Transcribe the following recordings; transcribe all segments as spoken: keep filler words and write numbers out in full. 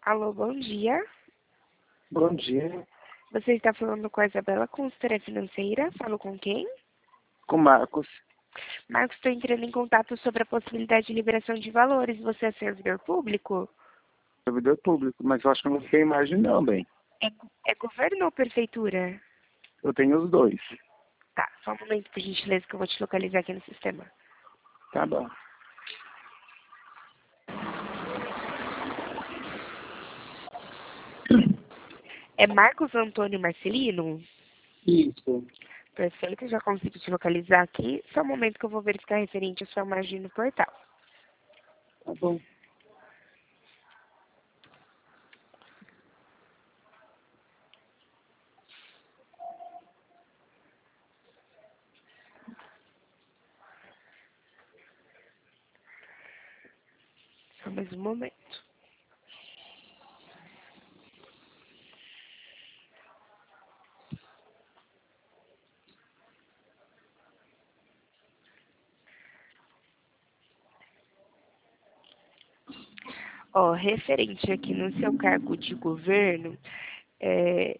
Alô, bom dia. Bom dia, Você está falando com a Isabela, consultora financeira. Falo com quem? com Marcos, Marcos, estou entrando em contato sobre a possibilidade de liberação de valores. Você é servidor público? servidor público, mas eu acho que eu não tenho imagem não, bem. É, é governo ou prefeitura? Eu tenho os dois. Tá, só um momento, por gentileza, que eu vou te localizar aqui no sistema. Tá bom. É Marcos Antônio Marcelino? Isso. Perfeito, já consigo te localizar aqui. Só um momento que eu vou verificar referente à sua margem no portal. Tá bom. Só mais um momento. Ó, referente aqui no seu cargo de governo, é,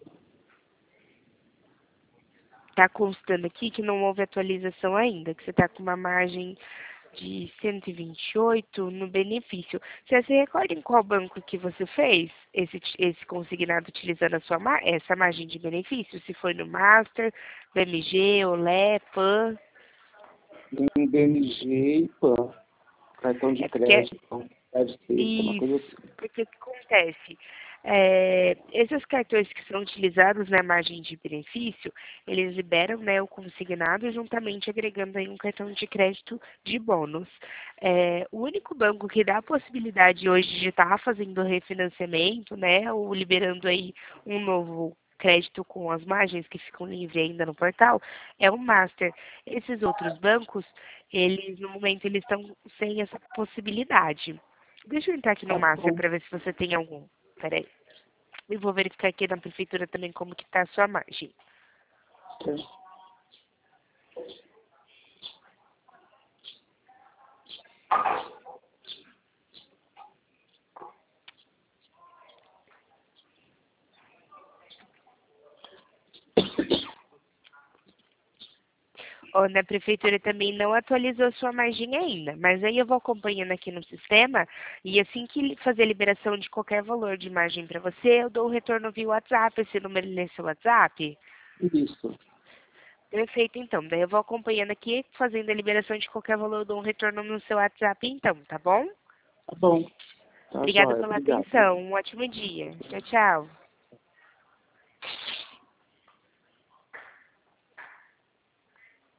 tá constando aqui que não houve atualização ainda, que você está com uma margem de cento e vinte e oito no benefício. Você se recorda em qual banco que você fez esse, esse consignado utilizando a sua, mar- essa margem de benefício? Se foi no Master, B M G, Olé, Pan? Em B M G e PAN, cartão de É porque crédito, deve ser, uma coisa Isso, assim. porque o que acontece? É, esses cartões que são utilizados na margem de benefício, eles liberam, né, o consignado juntamente agregando aí um cartão de crédito de bônus. É, o único banco que dá a possibilidade hoje de estar fazendo refinanciamento, né, ou liberando aí um novo crédito com as margens que ficam livres ainda no portal, é o Master. Esses outros bancos, eles no momento eles estão sem essa possibilidade. Deixa eu entrar aqui no Tá Master bom. para ver se você tem algum. Peraí. E vou verificar aqui na prefeitura também como que tá a sua margem. Tá. Ó, na prefeitura também não atualizou a sua margem ainda, mas aí eu vou acompanhando aqui no sistema e assim que fazer a liberação de qualquer valor de margem para você, eu dou o retorno via WhatsApp, esse número nesse WhatsApp. Isso. Perfeito, então. Daí eu vou acompanhando aqui, fazendo a liberação de qualquer valor, eu dou um retorno no seu WhatsApp então, tá bom? Tá bom. Tá Obrigada jóia. pela Obrigado. atenção. Um ótimo dia. Tchau, tchau.